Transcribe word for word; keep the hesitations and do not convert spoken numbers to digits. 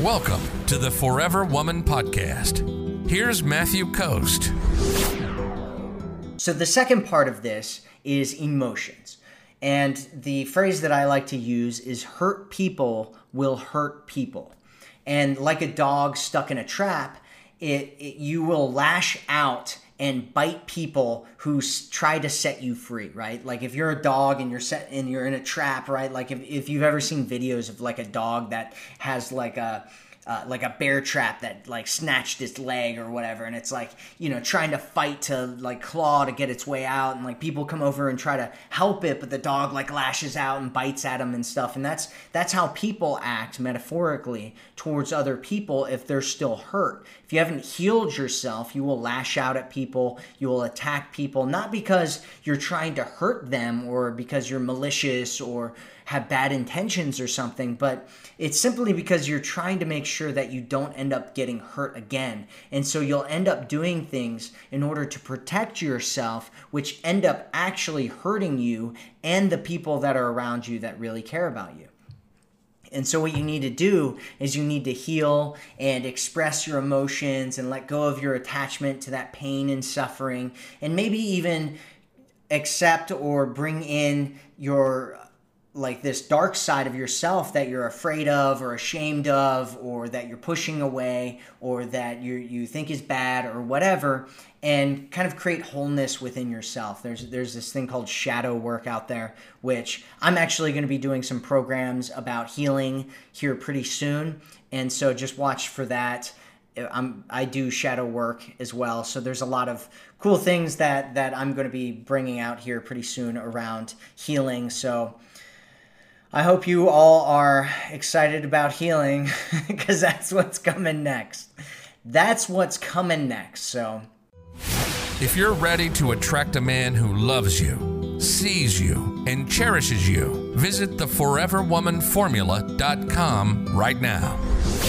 Welcome to the Forever Woman Podcast. Here's Matthew Coast. So the second part of this is emotions. And the phrase that I like to use is hurt people will hurt people. And like a dog stuck in a trap, it, it you will lash out and bite people who s- try to set you free, right? Like if you're a dog and you're set and you're in a trap, right? Like if, if you've ever seen videos of like a dog that has like a Uh, like a bear trap that like snatched its leg or whatever, and it's like, you know, trying to fight to like claw to get its way out, and like people come over and try to help it, but the dog like lashes out and bites at them and stuff. And that's that's how people act metaphorically towards other people if they're still hurt. If you haven't healed yourself, you will lash out at people, you will attack people, not because you're trying to hurt them or because you're malicious or have bad intentions or something, but it's simply because you're trying to make sure that you don't end up getting hurt again. And so you'll end up doing things in order to protect yourself, which end up actually hurting you and the people that are around you that really care about you. And so what you need to do is you need to heal and express your emotions and let go of your attachment to that pain and suffering, and maybe even accept or bring in your like this dark side of yourself that you're afraid of or ashamed of, or that you're pushing away, or that you you think is bad or whatever, and kind of create wholeness within yourself. There's there's this thing called shadow work out there, which I'm actually going to be doing some programs about healing here pretty soon. And so just watch for that. I'm, I do shadow work as well. So there's a lot of cool things that, that I'm going to be bringing out here pretty soon around healing. So I hope you all are excited about healing because that's what's coming next. That's what's coming next. So If you're ready to attract a man who loves you, sees you, and cherishes you, visit the forever woman formula dot com right now.